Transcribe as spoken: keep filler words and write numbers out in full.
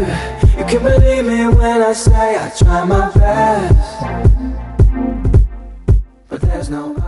You can believe me when I say I try my best, but there's no